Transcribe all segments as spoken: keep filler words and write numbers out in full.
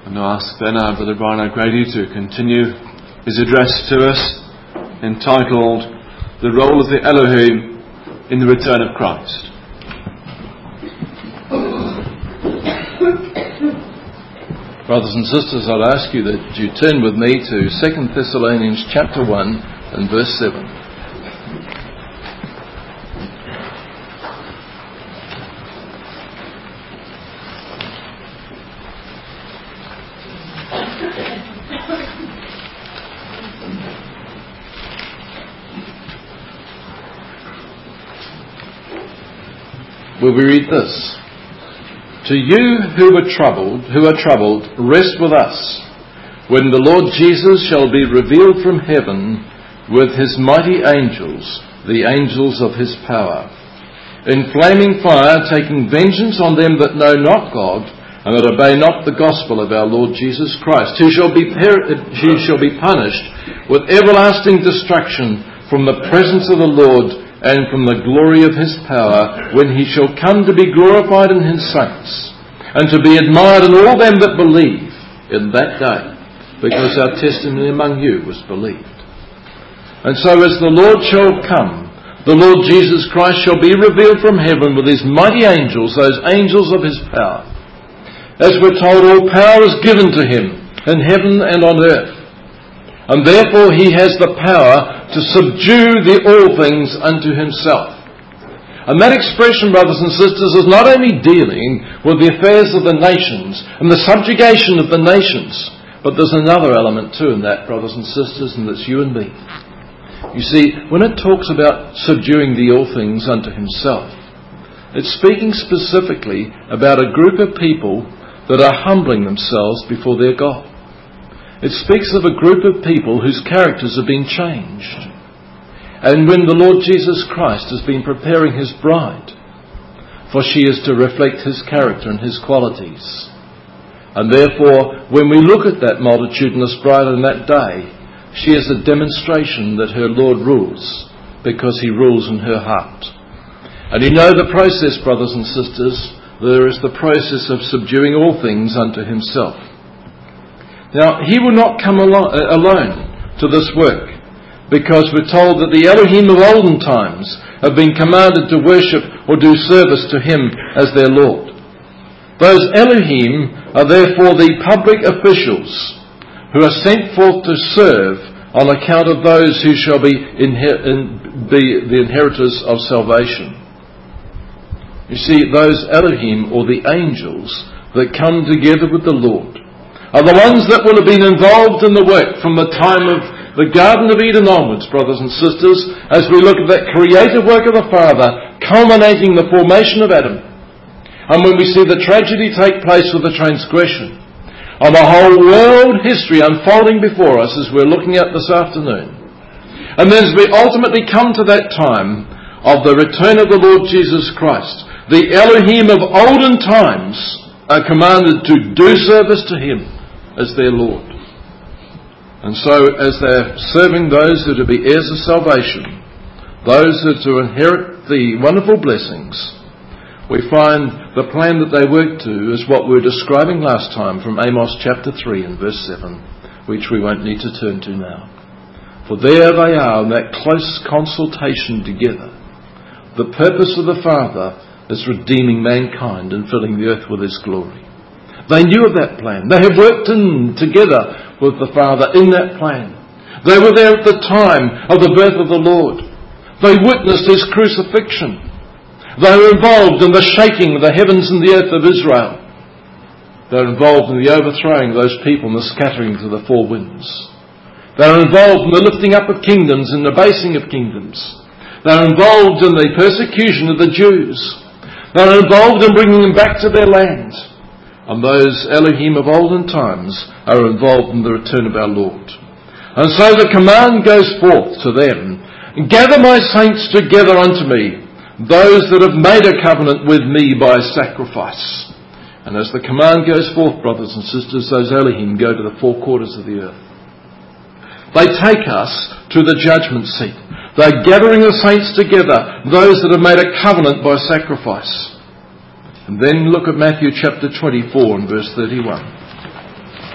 And I ask then our Brother Brian O'Grady to continue his address to us, entitled The Role of the Elohim in the Return of Christ. Brothers and sisters, I'd ask you that you turn with me to Second Thessalonians chapter one and verse seven. Where we read this: To you who are troubled, who are troubled, rest with us, when the Lord Jesus shall be revealed from heaven with his mighty angels, the angels of his power, in flaming fire, taking vengeance on them that know not God, and that obey not the gospel of our Lord Jesus Christ, who shall be per- who shall be punished with everlasting destruction from the presence of the Lord and from the glory of his power, when he shall come to be glorified in his saints, and to be admired in all them that believe in that day, because our testimony among you was believed. And so as the Lord shall come, the Lord Jesus Christ shall be revealed from heaven with his mighty angels, those angels of his power. As we're told, all power is given to him in heaven and on earth. And therefore he has the power to subdue the all things unto himself. And that expression, brothers and sisters, is not only dealing with the affairs of the nations and the subjugation of the nations, but there's another element too in that, brothers and sisters, and that's you and me. You see, when it talks about subduing the all things unto himself, it's speaking specifically about a group of people that are humbling themselves before their God. It speaks of a group of people whose characters have been changed. And when the Lord Jesus Christ has been preparing his bride, for she is to reflect his character and his qualities. And therefore, when we look at that multitudinous bride on that day, she is a demonstration that her Lord rules, because he rules in her heart. And you know the process, brothers and sisters. There is the process of subduing all things unto himself. Now, he will not come alo- alone to this work, because we're told that the Elohim of olden times have been commanded to worship or do service to him as their Lord. Those Elohim are therefore the public officials who are sent forth to serve on account of those who shall be, inher- in, be the inheritors of salvation. You see, those Elohim, or the angels, that come together with the Lord, are the ones that will have been involved in the work from the time of the Garden of Eden onwards, brothers and sisters, as we look at that creative work of the Father, culminating the formation of Adam. And when we see the tragedy take place with the transgression, and the whole world history unfolding before us as we're looking at this afternoon. And then as we ultimately come to that time of the return of the Lord Jesus Christ, the Elohim of olden times are commanded to do service to him as their Lord. And so as they're serving those who are to be heirs of salvation, those who are to inherit the wonderful blessings, we find the plan that they work to is what we were describing last time from Amos chapter three and verse seven, which we won't need to turn to now. For there they are in that close consultation together. The purpose of the Father is redeeming mankind and filling the earth with his glory. They knew of that plan. They have worked in together with the Father in that plan. They were there at the time of the birth of the Lord. They witnessed his crucifixion. They were involved in the shaking of the heavens and the earth of Israel. They were involved in the overthrowing of those people and the scattering to the four winds. They were involved in the lifting up of kingdoms and the basing of kingdoms. They were involved in the persecution of the Jews. They were involved in bringing them back to their land. And those Elohim of olden times are involved in the return of our Lord. And so the command goes forth to them, gather my saints together unto me, those that have made a covenant with me by sacrifice. And as the command goes forth, brothers and sisters, those Elohim go to the four quarters of the earth. They take us to the judgment seat. They're gathering the saints together, those that have made a covenant by sacrifice. And then look at Matthew chapter twenty-four and verse thirty-one.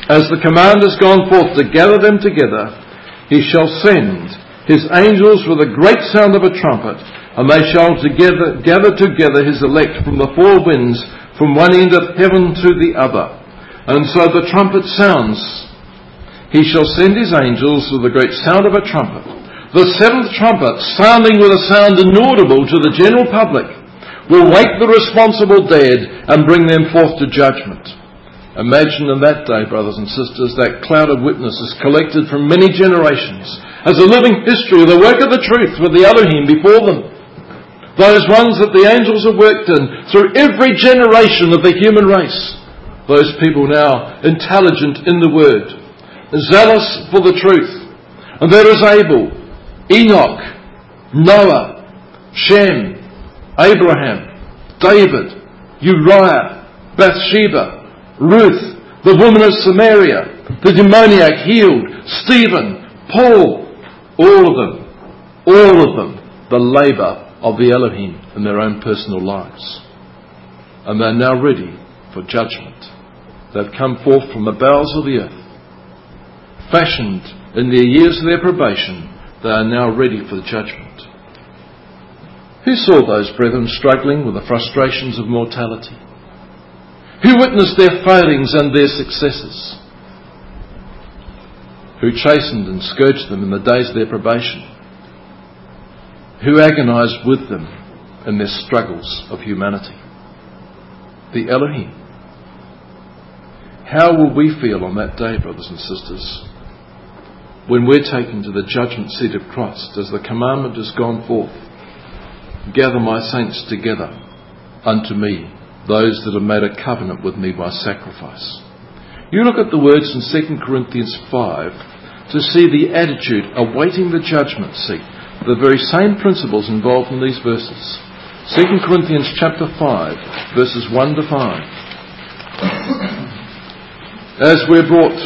As the command has gone forth to gather them together, he shall send his angels with a great sound of a trumpet, and they shall together, gather together his elect from the four winds, from one end of heaven to the other. And so the trumpet sounds. He shall send his angels with a great sound of a trumpet. The seventh trumpet, sounding with a sound inaudible to the general public, will wake the responsible dead and bring them forth to judgment. Imagine in that day, brothers and sisters, that cloud of witnesses collected from many generations as a living history of the work of the truth with the Elohim before them. Those ones that the angels have worked in through every generation of the human race. Those people now intelligent in the Word, zealous for the truth. And there is Abel, Enoch, Noah, Shem, Abraham, David, Uriah, Bathsheba, Ruth, the woman of Samaria, the demoniac healed, Stephen, Paul, all of them, all of them, the labour of the Elohim in their own personal lives. And they're now ready for judgment. They've come forth from the bowels of the earth. Fashioned in their years of their probation, they are now ready for the judgment. Who saw those brethren struggling with the frustrations of mortality? Who witnessed their failings and their successes? Who chastened and scourged them in the days of their probation? Who agonized with them in their struggles of humanity? The Elohim. How will we feel on that day, brothers and sisters, when we're taken to the judgment seat of Christ, as the commandment has gone forth? Gather my saints together unto me, those that have made a covenant with me by sacrifice. You look at the words in Second Corinthians five to see the attitude awaiting the judgment seat. The very same principles involved in these verses. Second Corinthians chapter five, verses one to five. As we're brought,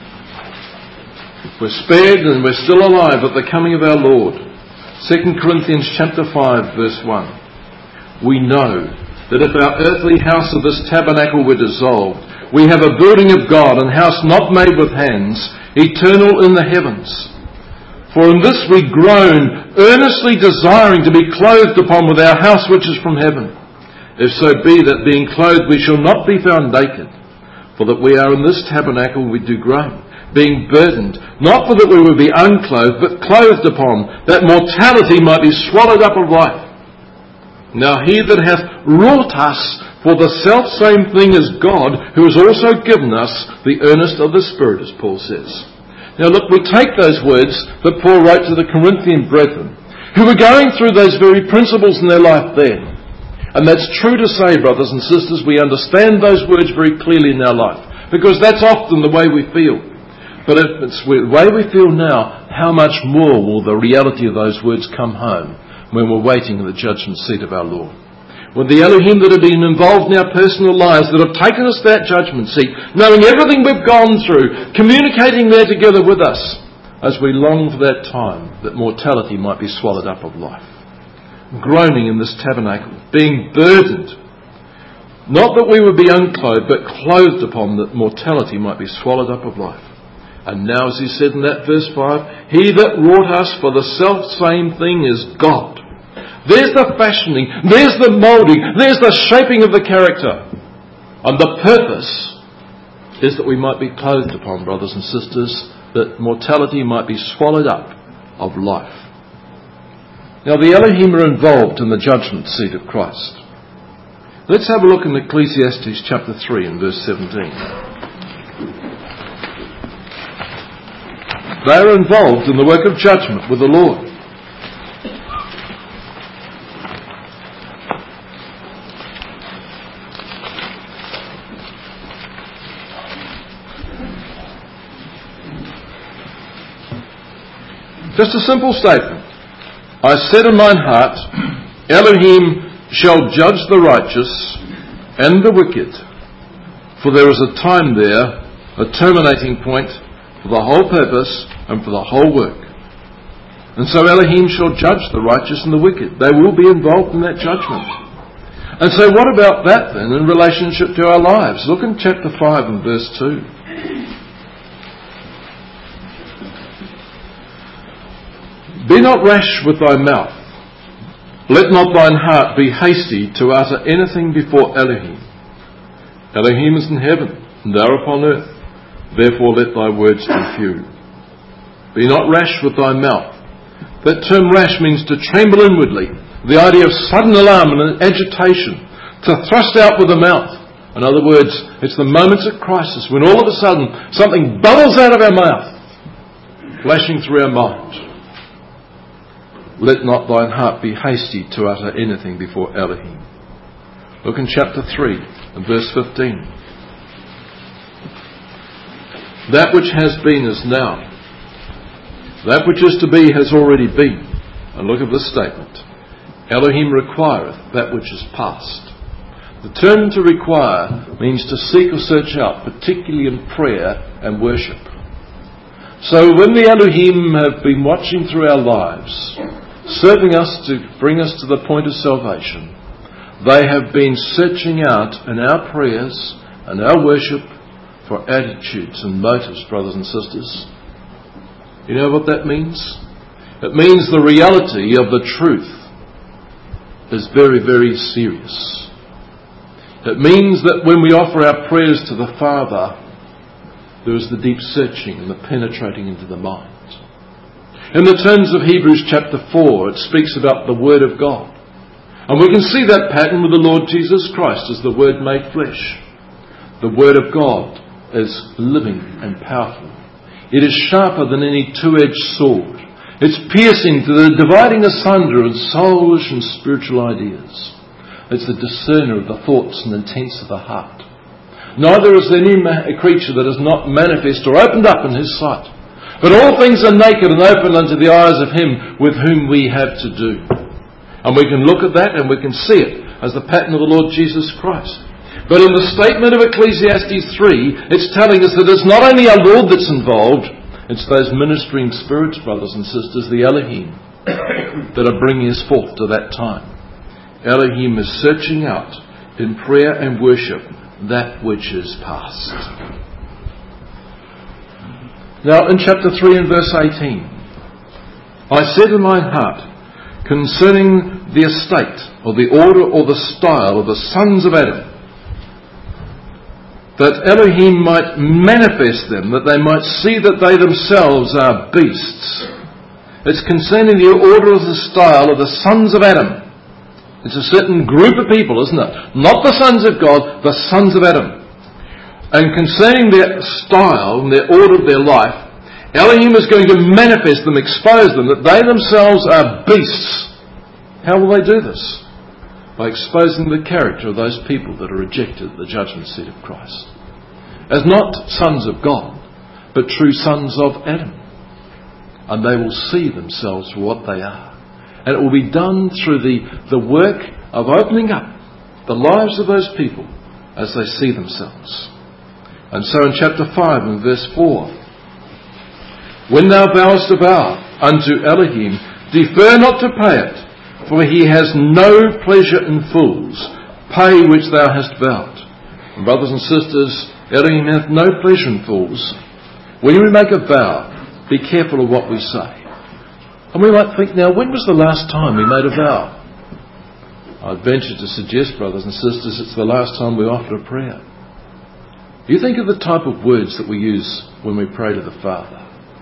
we're spared and we're still alive at the coming of our Lord. Second Corinthians chapter five, verse one. We know that if our earthly house of this tabernacle were dissolved, we have a building of God, an house not made with hands, eternal in the heavens. For in this we groan, earnestly desiring to be clothed upon with our house which is from heaven. If so be that being clothed we shall not be found naked. For that we are in this tabernacle we do groan, being burdened, not for that we would be unclothed, but clothed upon, that mortality might be swallowed up of life. Now he that hath wrought us for the selfsame thing is God, who has also given us the earnest of the Spirit, as Paul says. Now look, we take those words that Paul wrote to the Corinthian brethren, who were going through those very principles in their life then. And that's true to say, brothers and sisters, we understand those words very clearly in our life, because that's often the way we feel. But if it's the way we feel now, how much more will the reality of those words come home when we're waiting in the judgment seat of our Lord? When the Elohim that have been involved in our personal lives, that have taken us to that judgment seat, knowing everything we've gone through, communicating there together with us, as we long for that time that mortality might be swallowed up of life. Groaning in this tabernacle, being burdened, not that we would be unclothed, but clothed upon, that mortality might be swallowed up of life. And now, as he said in that verse five, he that wrought us for the self-same thing is God. There's the fashioning, there's the moulding, there's the shaping of the character. And the purpose is that we might be clothed upon, brothers and sisters, that mortality might be swallowed up of life. Now the Elohim are involved in the judgment seat of Christ. Let's have a look in Ecclesiastes chapter three and verse seventeen. They are involved in the work of judgment with the Lord. Just a simple statement. I said in mine heart, Elohim shall judge the righteous and the wicked, for there is a time there, a terminating point for the whole purpose and for the whole work. And so Elohim shall judge the righteous and the wicked. They will be involved in that judgment. And so what about that then in relationship to our lives? Look in chapter five and verse two. Be not rash with thy mouth. Let not thine heart be hasty to utter anything before Elohim. Elohim is in heaven, and thou upon earth. Therefore let thy words be few. Be not rash with thy mouth. That term rash means to tremble inwardly. The idea of sudden alarm and agitation. To thrust out with the mouth. In other words, it's the moments of crisis when all of a sudden something bubbles out of our mouth, flashing through our mind. Let not thine heart be hasty to utter anything before Elohim. Look in chapter three and verse fifteen. That which has been is now. That which is to be has already been. And look at this statement. Elohim requireth that which is past. The term to require means to seek or search out, particularly in prayer and worship. So when the Elohim have been watching through our lives, serving us to bring us to the point of salvation, they have been searching out in our prayers and our worship for attitudes and motives, brothers and sisters. You know what that means? It means the reality of the truth is very, very serious. It means that when we offer our prayers to the Father, there is the deep searching and the penetrating into the mind. In the terms of Hebrews chapter four, it speaks about the Word of God. And we can see that pattern with the Lord Jesus Christ as the Word made flesh. The Word of God is living and powerful. It is sharper than any two-edged sword. It's piercing to the dividing asunder of soulish and spiritual ideas. It's the discerner of the thoughts and intents of the heart. Neither is there any creature that is not manifest or opened up in His sight. But all things are naked and open unto the eyes of Him with whom we have to do. And we can look at that and we can see it as the pattern of the Lord Jesus Christ. But in the statement of Ecclesiastes three, it's telling us that it's not only our Lord that's involved, it's those ministering spirits, brothers and sisters, the Elohim, that are bringing us forth to that time. Elohim is searching out in prayer and worship that which is past. Now in chapter three and verse eighteen, I said in mine heart, concerning the estate, or the order, or the style of the sons of Adam, that Elohim might manifest them, that they might see that they themselves are beasts. It's concerning the order of the style of the sons of Adam. It's a certain group of people, isn't it? Not the sons of God, the sons of Adam. And concerning their style and their order of their life, Elohim is going to manifest them, expose them, that they themselves are beasts. How will they do this? By exposing the character of those people that are rejected at the judgment seat of Christ. As not sons of God, but true sons of Adam. And they will see themselves for what they are. And it will be done through the, the work of opening up the lives of those people as they see themselves. And so in chapter five and verse four, when thou vowest a vow unto Elohim, defer not to pay it, for he has no pleasure in fools. Pay which thou hast vowed. And brothers and sisters, Elohim hath no pleasure in fools. When we make a vow, be careful of what we say. And we might think, now, when was the last time we made a vow? I'd venture to suggest, brothers and sisters, it's the last time we offered a prayer. You think of the type of words that we use when we pray to the Father.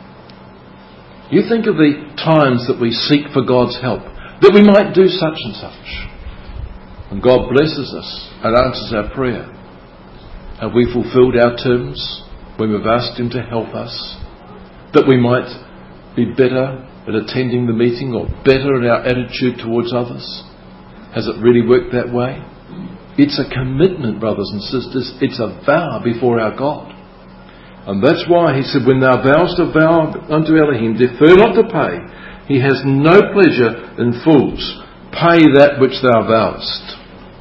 You think of the times that we seek for God's help, that we might do such and such. And God blesses us and answers our prayer. Have we fulfilled our terms when we've asked Him to help us, that we might be better at attending the meeting or better in our attitude towards others? Has it really worked that way? It's a commitment, brothers and sisters. It's a vow before our God. And that's why He said, when thou vowest a vow unto Elohim, defer not to pay. He has no pleasure in fools. Pay that which thou vowest.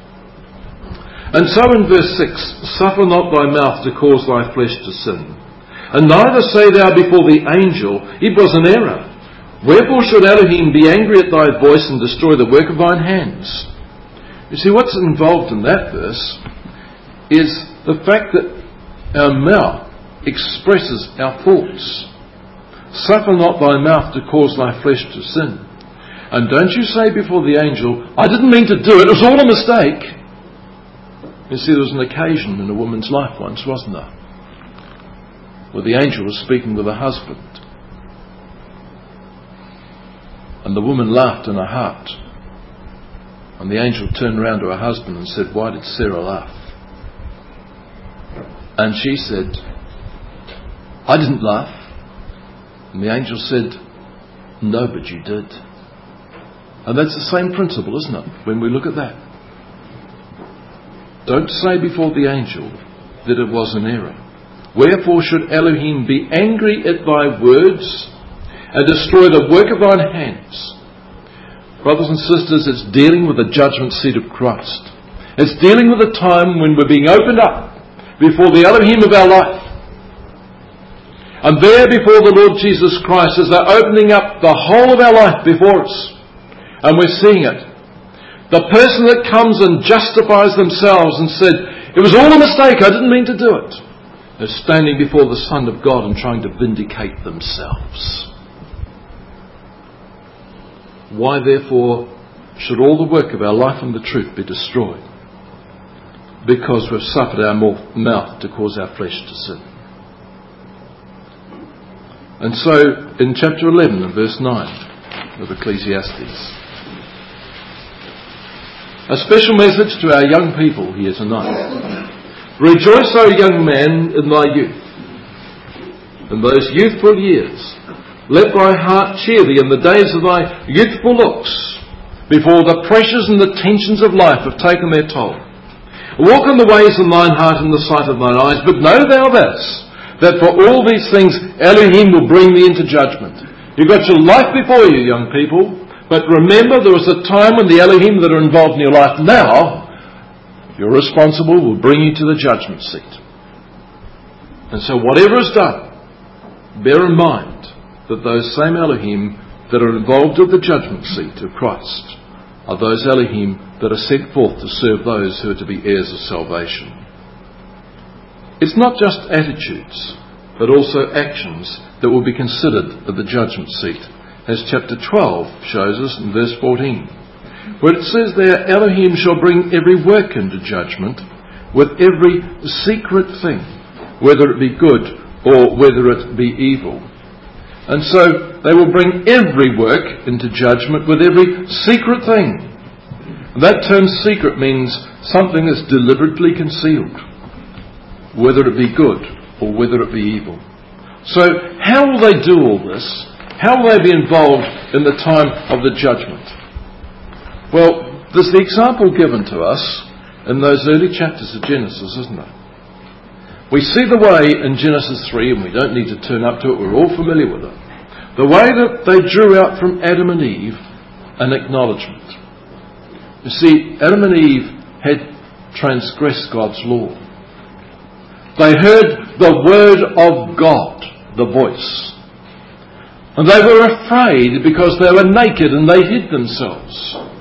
And so in verse six, suffer not thy mouth to cause thy flesh to sin. And neither say thou before the angel, it was an error. Wherefore should Elohim be angry at thy voice and destroy the work of thine hands? You see, what's involved in that verse is the fact that our mouth expresses our thoughts. Suffer not thy mouth to cause thy flesh to sin. And don't you say before the angel, I didn't mean to do it, it was all a mistake. You see, there was an occasion in a woman's life once, wasn't there, where the angel was speaking with her husband. And the woman laughed in her heart. And the angel turned around to her husband and said, why did Sarah laugh? And she said, I didn't laugh. And the angel said, no, but you did. And that's the same principle, isn't it, when we look at that? Don't say before the angel that it was an error. Wherefore should Elohim be angry at thy words and destroy the work of thine hands? Brothers and sisters, it's dealing with the judgment seat of Christ. It's dealing with a time when we're being opened up before the Elohim of our life. And there before the Lord Jesus Christ, as they're opening up the whole of our life before us, and we're seeing it, the person that comes and justifies themselves and said, it was all a mistake, I didn't mean to do it, they're standing before the Son of God and trying to vindicate themselves. Why, therefore, should all the work of our life and the truth be destroyed? Because we've suffered our mouth to cause our flesh to sin. And so, in chapter eleven and verse nine of Ecclesiastes, a special message to our young people here tonight. Rejoice, O young man, in thy youth, in those youthful years. Let thy heart cheer thee in the days of thy youthful looks, before the pressures and the tensions of life have taken their toll. Walk in the ways of thine heart in the sight of thine eyes, but know thou this, that for all these things Elohim will bring thee into judgment. You've got your life before you, young people, but remember there was a time when the Elohim that are involved in your life now, you're responsible, will bring you to the judgment seat. And so whatever is done, bear in mind that those same Elohim that are involved at the judgment seat of Christ are those Elohim that are sent forth to serve those who are to be heirs of salvation. It's not just attitudes, but also actions that will be considered at the judgment seat, as chapter twelve shows us in verse fourteen. Where it says there, Elohim shall bring every work into judgment with every secret thing, whether it be good or whether it be evil. And so they will bring every work into judgment with every secret thing. And that term secret means something that's deliberately concealed, whether it be good or whether it be evil. So how will they do all this? How will they be involved in the time of the judgment? Well, there's the example given to us in those early chapters of Genesis, isn't it? We see the way in Genesis three, and we don't need to turn up to it, we're all familiar with it. The way that they drew out from Adam and Eve an acknowledgement. You see, Adam and Eve had transgressed God's law. They heard the word of God, the voice. And they were afraid because they were naked and they hid themselves.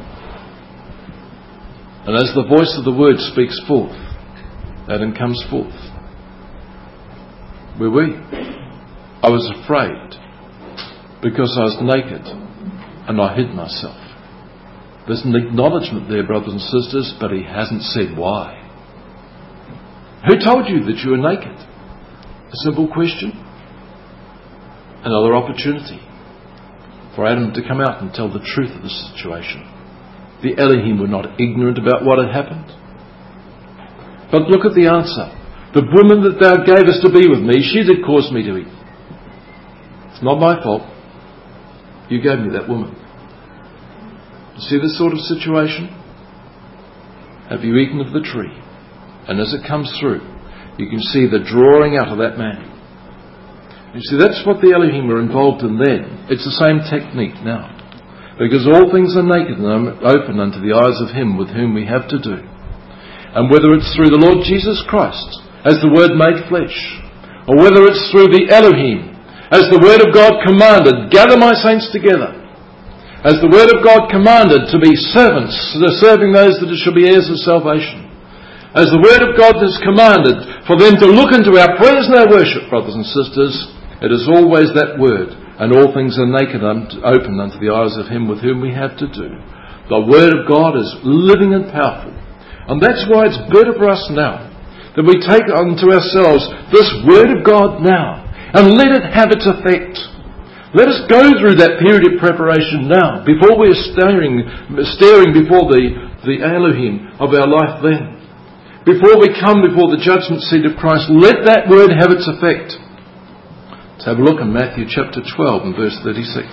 And as the voice of the word speaks forth, Adam comes forth. Where were you? I was afraid because I was naked and I hid myself. There's an acknowledgement there, brothers and sisters, but he hasn't said why. Who told you that you were naked? A simple question. Another opportunity for Adam to come out and tell the truth of the situation. The Elohim were not ignorant about what had happened. But look at the answer. The woman that thou gavest to be with me, she did cause me to eat. It's not my fault. You gave me that woman. You see this sort of situation? Have you eaten of the tree? And as it comes through, you can see the drawing out of that man. You see, that's what the Elohim were involved in then. It's the same technique now. Because all things are naked and open unto the eyes of him with whom we have to do. And whether it's through the Lord Jesus Christ, as the Word made flesh, or whether it's through the Elohim, as the Word of God commanded, gather my saints together, as the Word of God commanded to be servants, serving those that shall be heirs of salvation, as the Word of God has commanded for them to look into our prayers and our worship, brothers and sisters, it is always that Word and all things are naked and open unto the eyes of him with whom we have to do. The Word of God is living and powerful. And that's why it's better for us now that we take unto ourselves this Word of God now and let it have its effect. Let us go through that period of preparation now, before we are staring, staring before the, the Elohim of our life then. Before we come before the judgment seat of Christ, let that Word have its effect. Let's have a look in Matthew chapter twelve and verse thirty-six.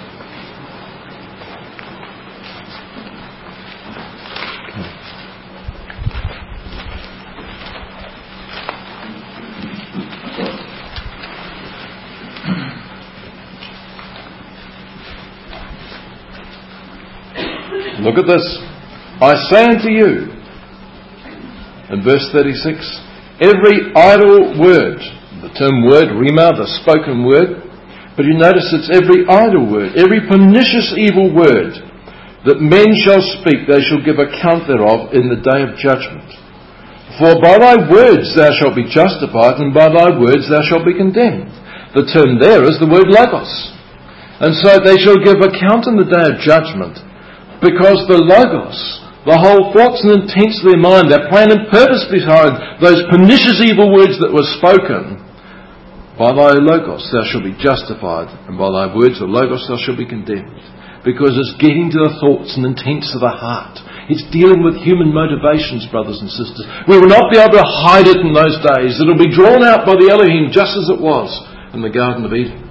Look at this. I say unto you, in verse thirty-six, every idle word, the term word, rhema, the spoken word, but you notice it's every idle word, every pernicious evil word that men shall speak, they shall give account thereof in the day of judgment. For by thy words thou shalt be justified, and by thy words thou shalt be condemned. The term there is the word logos. And so they shall give account in the day of judgment, because the logos, the whole thoughts and intents of their mind, their plan and purpose behind those pernicious evil words that were spoken, by thy logos thou shalt be justified, and by thy words, the logos, thou shalt be condemned. Because it's getting to the thoughts and intents of the heart. It's dealing with human motivations, brothers and sisters. We will not be able to hide it in those days. It will be drawn out by the Elohim just as it was in the Garden of Eden.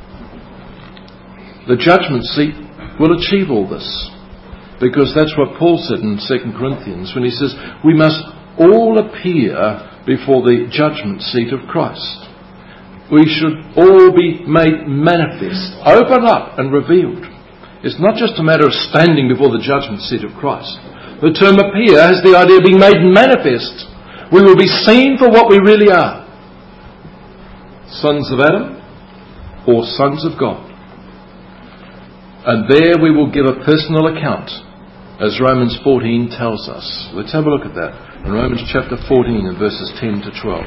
The judgment seat will achieve all this. Because that's what Paul said in Second Corinthians when he says, we must all appear before the judgment seat of Christ. We should all be made manifest, opened up and revealed. It's not just a matter of standing before the judgment seat of Christ. The term appear has the idea of being made manifest. We will be seen for what we really are. Sons of Adam or sons of God. And there we will give a personal account, as Romans fourteen tells us. Let's have a look at that. In Romans chapter fourteen and verses ten to twelve.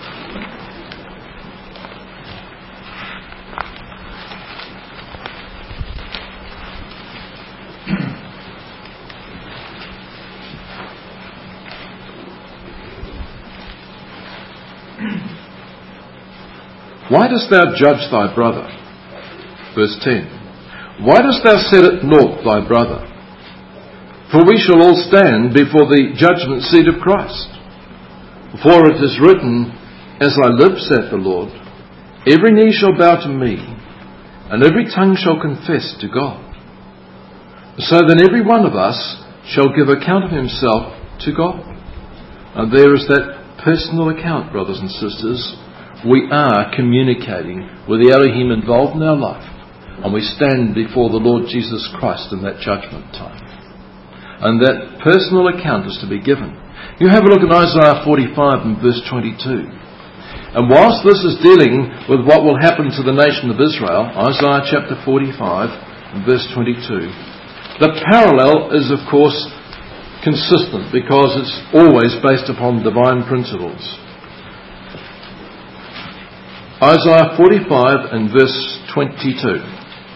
Why dost thou judge thy brother? Verse ten. Why dost thou set at naught thy brother? For we shall all stand before the judgment seat of Christ. For it is written, as I live, saith the Lord, every knee shall bow to me, and every tongue shall confess to God. So then every one of us shall give account of himself to God. And there is that personal account, brothers and sisters. We are communicating with the Elohim involved in our life. And we stand before the Lord Jesus Christ in that judgment time. And that personal account is to be given. You have a look at Isaiah forty-five and verse twenty-two. And whilst this is dealing with what will happen to the nation of Israel, Isaiah chapter forty-five and verse twenty-two, the parallel is of course consistent because it's always based upon divine principles. Isaiah forty-five and verse twenty-two.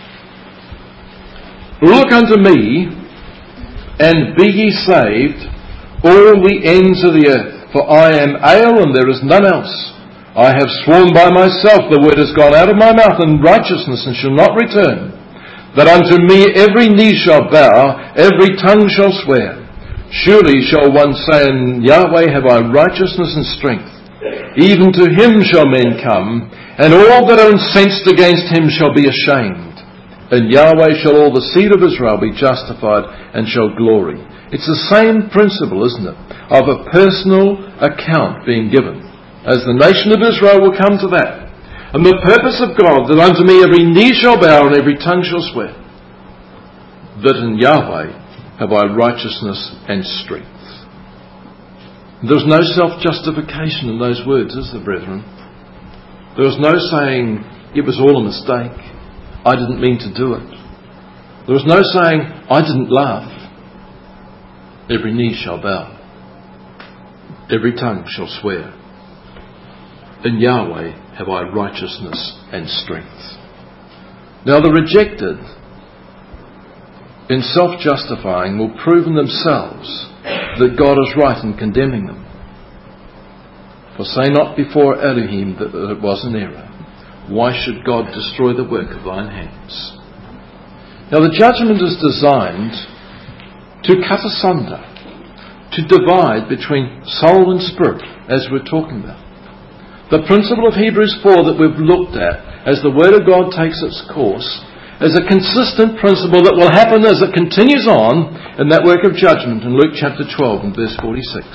Look unto me, and be ye saved, all the ends of the earth. For I am Ale, and there is none else. I have sworn by myself, the word has gone out of my mouth in righteousness, and shall not return. That unto me every knee shall bow, every tongue shall swear. Surely shall one say, in Yahweh have I righteousness and strength. Even to him shall men come, and all that are incensed against him shall be ashamed. And Yahweh shall all the seed of Israel be justified and shall glory. It's the same principle, isn't it, of a personal account being given. As the nation of Israel will come to that. And the purpose of God, that unto me every knee shall bow and every tongue shall swear, that in Yahweh have I righteousness and strength. There's no self-justification in those words, is there, brethren? There was no saying, it was all a mistake. I didn't mean to do it. There was no saying, I didn't laugh. Every knee shall bow. Every tongue shall swear. In Yahweh have I righteousness and strength. Now the rejected, in self-justifying, will prove in themselves that God is right in condemning them. For say not before Elohim that it was an error. Why should God destroy the work of thine hands? Now the judgment is designed to cut asunder, to divide between soul and spirit, as we're talking about. The principle of Hebrews four that we've looked at, as the Word of God takes its course, is a consistent principle that will happen as it continues on in that work of judgment in Luke chapter twelve and verse forty-six.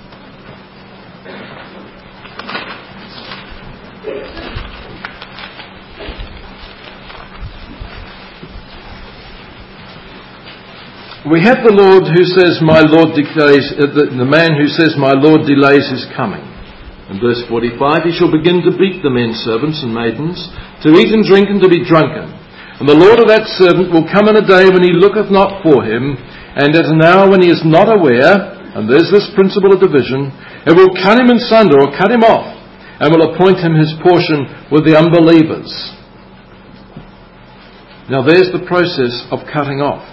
We have the Lord who says, my Lord delays, the, the man who says, my Lord delays his coming. In verse forty-five, he shall begin to beat the men servants and maidens, to eat and drink and to be drunken. And the Lord of that servant will come in a day when he looketh not for him, and at an hour when he is not aware, and there's this principle of division, it will cut him in sunder, or cut him off, and will appoint him his portion with the unbelievers. Now there's the process of cutting off.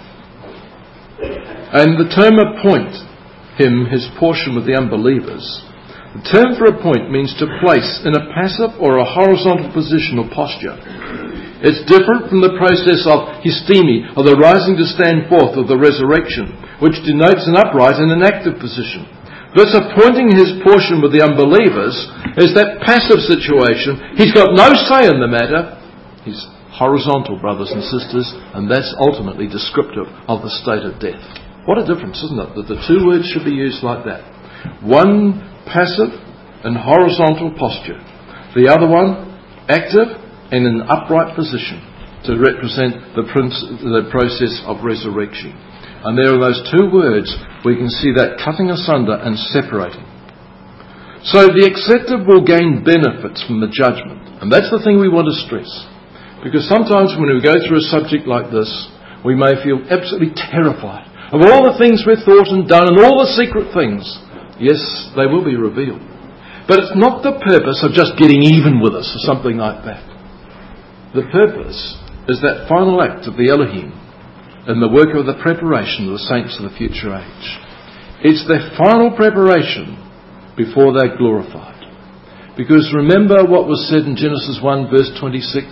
And the term appoint him his portion with the unbelievers. The term for appoint means to place in a passive or a horizontal position or posture. It's different from the process of histemi, or the rising to stand forth of the resurrection, which denotes an upright and an active position. This appointing his portion with the unbelievers is that passive situation. He's got no say in the matter. He's horizontal, brothers and sisters, and that's ultimately descriptive of the state of death. What a difference, isn't it, that the two words should be used like that. One, passive and horizontal posture. The other one, active and in an upright position to represent the, princ- the process of resurrection. And there are those two words we can see that cutting asunder and separating. So the accepted will gain benefits from the judgment. And that's the thing we want to stress. Because sometimes when we go through a subject like this, we may feel absolutely terrified of all the things we've thought and done and all the secret things. Yes, they will be revealed. But it's not the purpose of just getting even with us or something like that. The purpose is that final act of the Elohim in the work of the preparation of the saints of the future age. It's their final preparation before they're glorified. Because remember what was said in Genesis one verse twenty-six.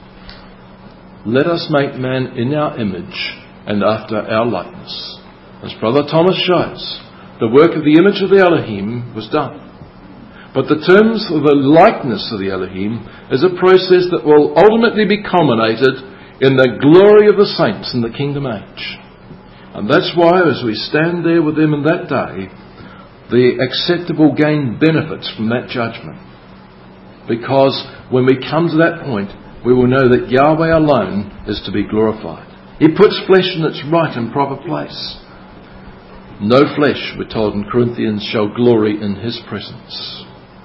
Let us make man in our image and after our likeness. As Brother Thomas shows, the work of the image of the Elohim was done. But the terms of the likeness of the Elohim is a process that will ultimately be culminated in the glory of the saints in the kingdom age. And that's why as we stand there with them in that day, the acceptable gain benefits from that judgment. Because when we come to that point, we will know that Yahweh alone is to be glorified. He puts flesh in its right and proper place. No flesh, we're told in Corinthians, shall glory in his presence.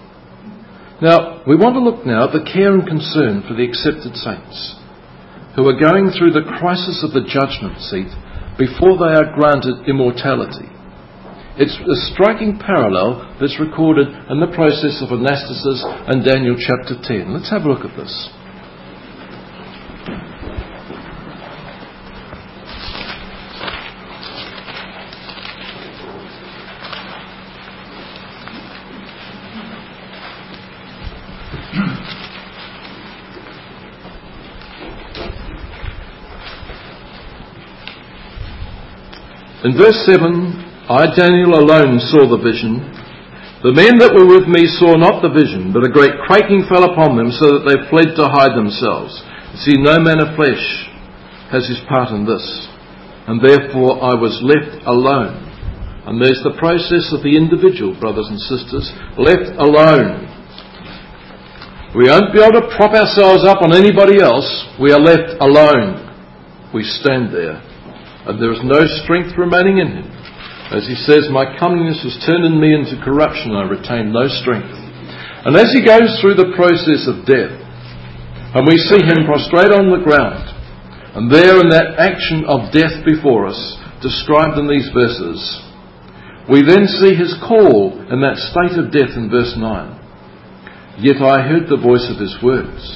Now, we want to look now at the care and concern for the accepted saints who are going through the crisis of the judgment seat before they are granted immortality. It's a striking parallel that's recorded in the process of anastasis in Daniel chapter ten. Let's have a look at this. In verse seven, I, Daniel, alone saw the vision. The men that were with me saw not the vision, but a great quaking fell upon them, so that they fled to hide themselves. See, no man of flesh has his part in this. And therefore I was left alone. And there's the process of the individual, brothers and sisters, left alone. We won't be able to prop ourselves up on anybody else. We are left alone. We stand there. And there is no strength remaining in him. As he says, my comeliness was turned in me into corruption, I retain no strength. And as he goes through the process of death, and we see him prostrate on the ground, and there in that action of death before us, described in these verses, we then see his call in that state of death in verse nine. Yet I heard the voice of his words,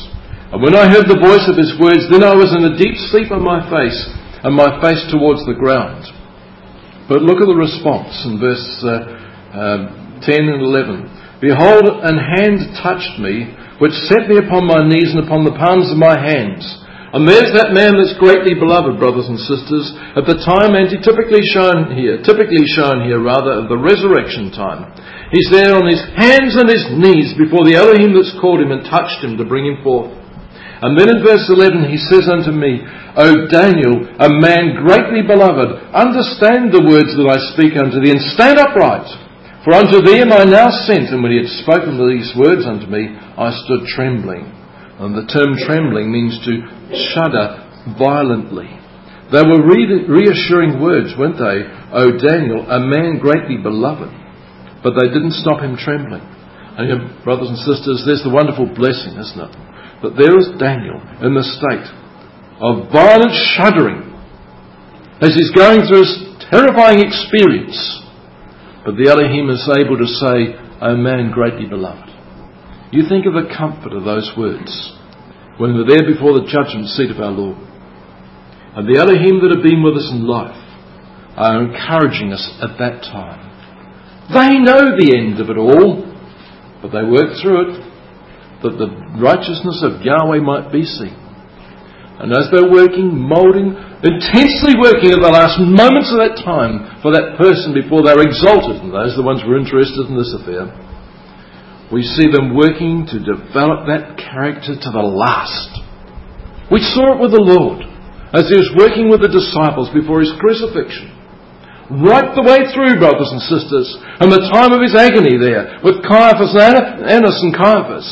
And when I heard the voice of his words, then I was in a deep sleep on my face, and my face towards the ground. But look at the response in verse uh, uh, ten and eleven. Behold, an hand touched me, which set me upon my knees and upon the palms of my hands. And there's that man that's greatly beloved, brothers and sisters, at the time antitypically shown here, typically shown here rather, of the resurrection time. He's there on his hands and his knees before the Elohim that's called him and touched him to bring him forth. And then in verse eleven he says unto me, O Daniel, a man greatly beloved, understand the words that I speak unto thee, and stand upright. For unto thee am I now sent. And when he had spoken these words unto me, I stood trembling. And the term trembling means to shudder violently. They were re- reassuring words, weren't they? O Daniel, a man greatly beloved. But they didn't stop him trembling. And you know, brothers and sisters, there's the wonderful blessing, isn't it? That there is Daniel in the state of violent shuddering as he's going through this terrifying experience. But the Elohim is able to say, O man greatly beloved. You think of the comfort of those words when we're there before the judgment seat of our Lord. And the Elohim that have been with us in life are encouraging us at that time. They know the end of it all, but they work through it that the righteousness of Yahweh might be seen. And as they're working, moulding, intensely working at the last moments of that time for that person before they're exalted, and those are the ones who are interested in this affair, we see them working to develop that character to the last. We saw it with the Lord as he was working with the disciples before his crucifixion. Right the way through, brothers and sisters, and the time of his agony there with Caiaphas and Annas and Caiaphas.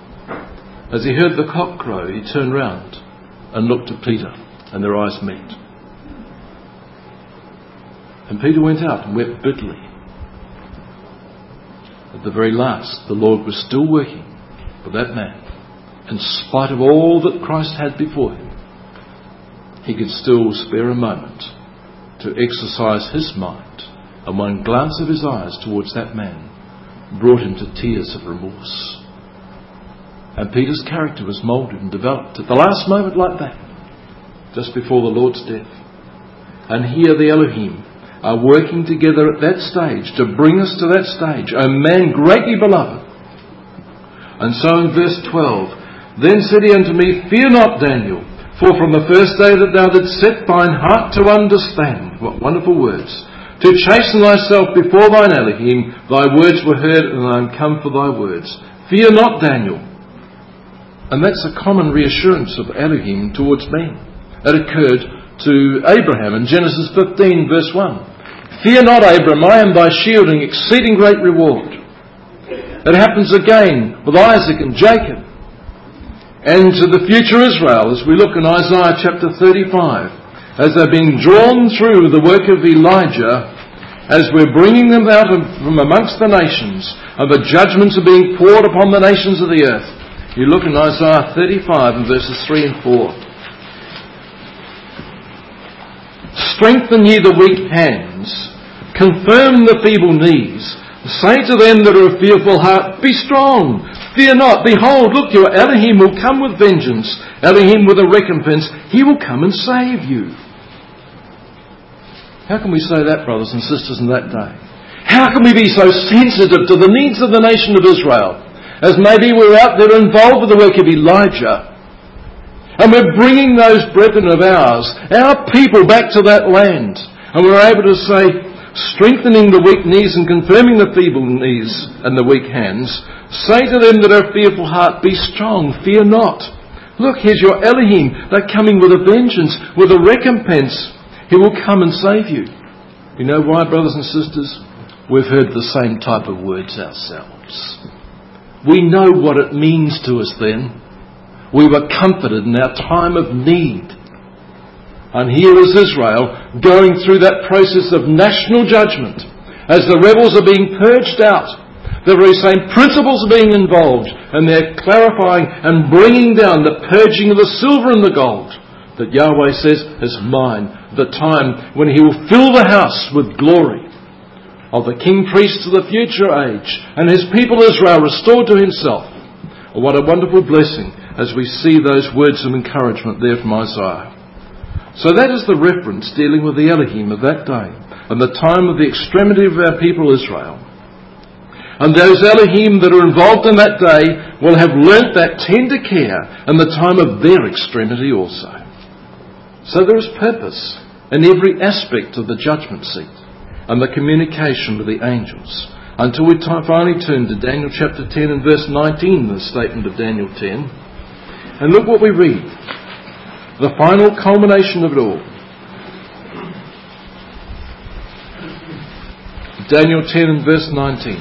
As he heard the cock crow, he turned round and looked at Peter, and their eyes met. And Peter went out and wept bitterly. At the very last, the Lord was still working for that man. In spite of all that Christ had before him, he could still spare a moment to exercise his mind, and one glance of his eyes towards that man brought him to tears of remorse. And Peter's character was moulded and developed at the last moment like that, just before the Lord's death. And here the Elohim are working together at that stage to bring us to that stage, a man greatly beloved. And so in verse twelve, then said he unto me, Fear not, Daniel, for from the first day that thou didst set thine heart to understand, what wonderful words, to chasten thyself before thine Elohim, thy words were heard, and I am come for thy words. Fear not, Daniel. And that's a common reassurance of Elohim towards men. It occurred to Abraham in Genesis fifteen verse one. Fear not, Abram, I am thy shield and exceeding great reward. It happens again with Isaac and Jacob. And to the future Israel, as we look in Isaiah chapter thirty-five, as they're being drawn through the work of Elijah, as we're bringing them out of, from amongst the nations, and the judgments are being poured upon the nations of the earth. You look in Isaiah thirty-five and verses three and four. Strengthen ye the weak hands, confirm the feeble knees. Say to them that are of fearful heart, Be strong, fear not. Behold, look, your Elohim will come with vengeance, Elohim with a recompense. He will come and save you. How can we say that, brothers and sisters, in that day? How can we be so sensitive to the needs of the nation of Israel, as maybe we're out there involved with the work of Elijah, and we're bringing those brethren of ours, our people, back to that land. And we're able to say, strengthening the weak knees and confirming the feeble knees and the weak hands, say to them that are fearful heart, Be strong, fear not. Look, here's your Elohim. They're coming with a vengeance, with a recompense. He will come and save you. You know why, brothers and sisters? We've heard the same type of words ourselves. We know what it means to us then. We were comforted in our time of need. And here is Israel going through that process of national judgment. As the rebels are being purged out, the very same principles are being involved, and they're clarifying and bringing down the purging of the silver and the gold that Yahweh says is mine. The time when he will fill the house with glory of the king priests of the future age, and his people Israel restored to himself. Oh, what a wonderful blessing. as we see those words of encouragement there from Isaiah. So that is the reference dealing with the Elohim of that day and the time of the extremity of our people Israel. And those Elohim that are involved in that day will have learnt that tender care in the time of their extremity also. So there is purpose in every aspect of the judgment seat and the communication with the angels, until we t- finally turn to Daniel chapter ten and verse nineteen, the statement of Daniel ten. And look what we read. The final culmination of it all. Daniel ten and verse nineteen.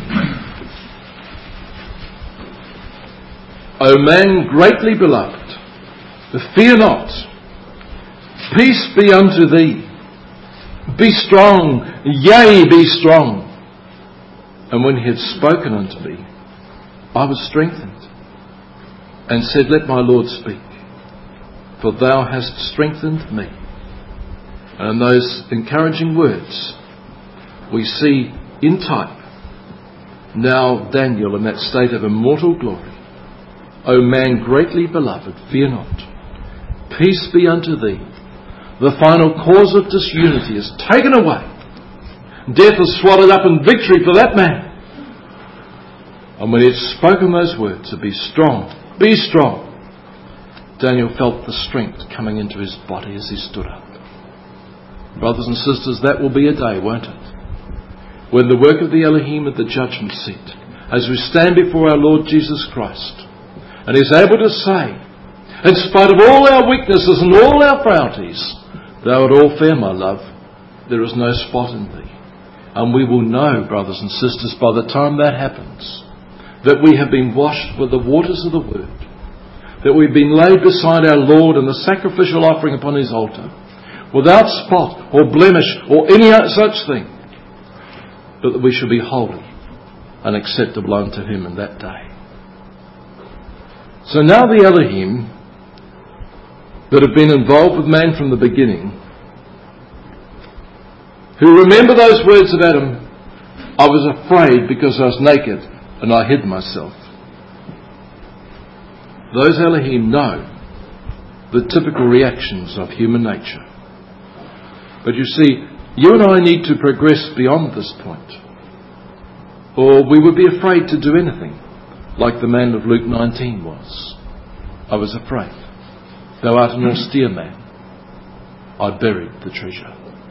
O man greatly beloved, fear not. Peace be unto thee. Be strong, yea, be strong. And when he had spoken unto me, I was strengthened, and said, Let my Lord speak, for thou hast strengthened me. And in those encouraging words, we see in type now Daniel in that state of immortal glory. O man greatly beloved, fear not. Peace be unto thee. The final cause of disunity is taken away. Death is swallowed up in victory for that man. And when he had spoken those words to be strong, be strong, Daniel felt the strength coming into his body as he stood up. Brothers and sisters, that will be a day, won't it? When the work of the Elohim at the judgment seat, as we stand before our Lord Jesus Christ, and He's able to say, in spite of all our weaknesses and all our frailties, thou art all fair, my love, there is no spot in thee. And we will know, brothers and sisters, by the time that happens, that we have been washed with the waters of the Word, that we've been laid beside our Lord in the sacrificial offering upon His altar, without spot or blemish or any such thing, but that we shall be holy and acceptable unto Him in that day. So now the Elohim that have been involved with man from the beginning, who remember those words of Adam, I was afraid because I was naked and I hid myself. Those Elohim know the typical reactions of human nature. But you see, you and I need to progress beyond this point, or we would be afraid to do anything, like the man of Luke nineteen was. I was afraid. Thou art an austere man. I buried the treasure.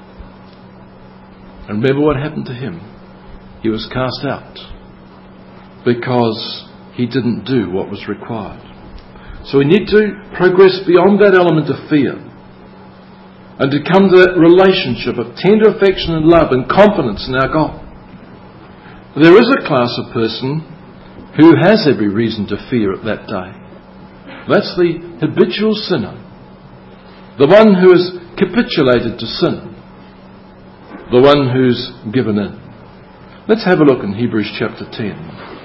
And remember what happened to him. He was cast out because he didn't do what was required. So we need to progress beyond that element of fear and to come to that relationship of tender affection and love and confidence in our God. There is a class of person who has every reason to fear at that day. That's the habitual sinner, the one who has capitulated to sin, the one who's given in. Let's have a look in Hebrews chapter ten.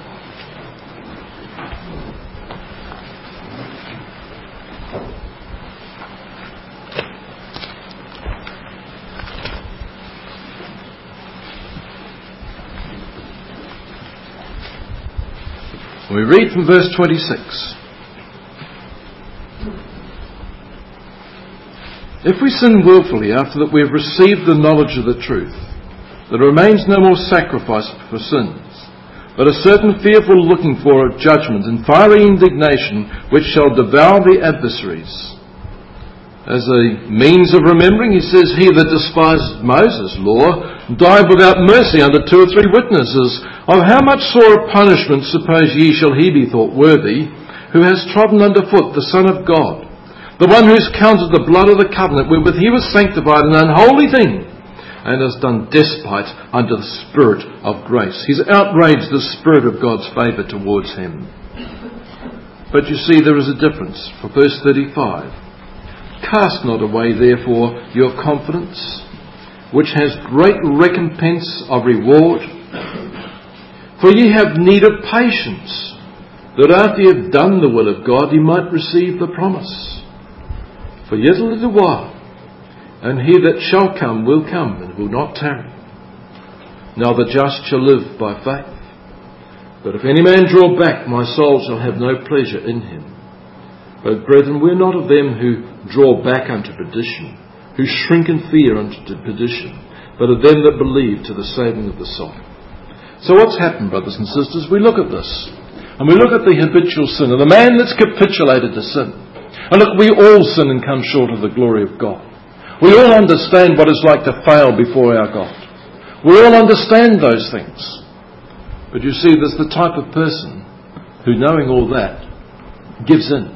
We read from verse twenty-six. If we sin willfully after that we have received the knowledge of the truth, there remains no more sacrifice for sins, but a certain fearful looking for of judgment and fiery indignation which shall devour the adversaries. As a means of remembering, he says, He that despised Moses' law died without mercy under two or three witnesses. Of how much sore punishment suppose ye shall he be thought worthy, who has trodden under foot the Son of God, the one who has counted the blood of the covenant wherewith he was sanctified an unholy thing, and has done despite unto the Spirit of grace. He's outraged the Spirit of God's favour towards him. But you see, there is a difference. For verse thirty-five, cast not away therefore your confidence, which has great recompense of reward. For ye have need of patience, that after ye have done the will of God, ye might receive the promise. For yet a little while, and he that shall come will come, and will not tarry. Now the just shall live by faith. But if any man draw back, my soul shall have no pleasure in him. But brethren, we're not of them who draw back unto perdition, who shrink in fear unto perdition, but of them that believe to the saving of the soul. So what's happened, brothers and sisters? We look at this, and we look at the habitual sinner, the man that's capitulated to sin. And look, we all sin and come short of the glory of God. We all understand what it's like to fail before our God. We all understand those things. But you see, there's the type of person who, knowing all that, gives in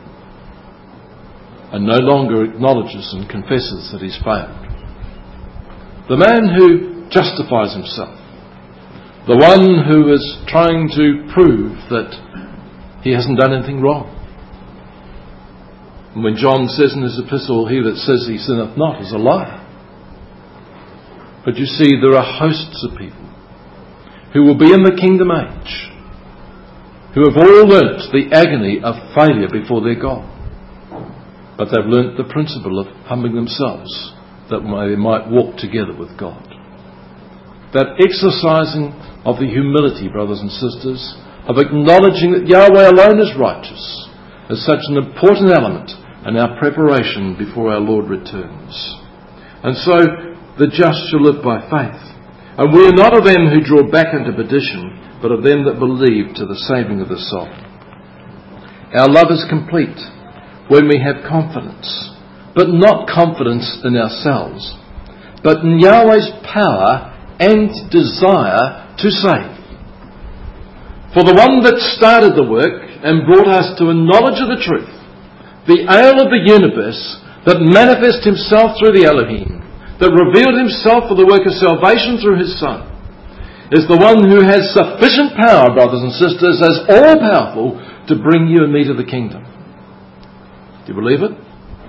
and no longer acknowledges and confesses that he's failed. The man who justifies himself, the one who is trying to prove that he hasn't done anything wrong. And when John says in his epistle, he that says he sinneth not is a liar. But you see, there are hosts of people who will be in the kingdom age, who have all learnt the agony of failure before their God. But they've learnt the principle of humbling themselves, that they might walk together with God. That exercising of the humility, brothers and sisters, of acknowledging that Yahweh alone is righteous, is such an important element in our preparation before our Lord returns. And so, the just shall live by faith. And we are not of them who draw back into perdition, but of them that believe to the saving of the soul. Our love is complete when we have confidence, but not confidence in ourselves, but in Yahweh's power and desire to save. For the one that started the work and brought us to a knowledge of the truth, the Ale of the universe, that manifested himself through the Elohim, that revealed himself for the work of salvation through his Son, is the one who has sufficient power, brothers and sisters, as all-powerful, to bring you and me to the kingdom. Do you believe it?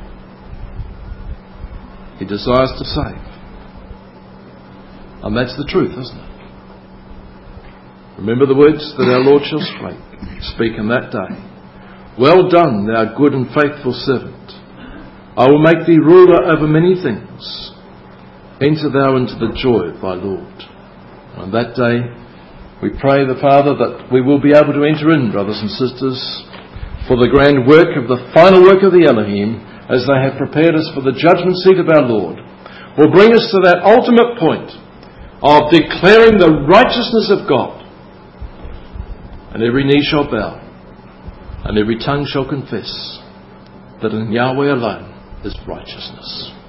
He desires to save. And that's the truth, isn't it? Remember the words that our Lord shall speak, speak in that day. Well done, thou good and faithful servant. I will make thee ruler over many things. Enter thou into the joy of thy Lord. On that day, we pray the Father that we will be able to enter in, brothers and sisters, for the grand work of the final work of the Elohim, as they have prepared us for the judgment seat of our Lord, will bring us to that ultimate point of declaring the righteousness of God. And every knee shall bow, and every tongue shall confess that in Yahweh alone is righteousness.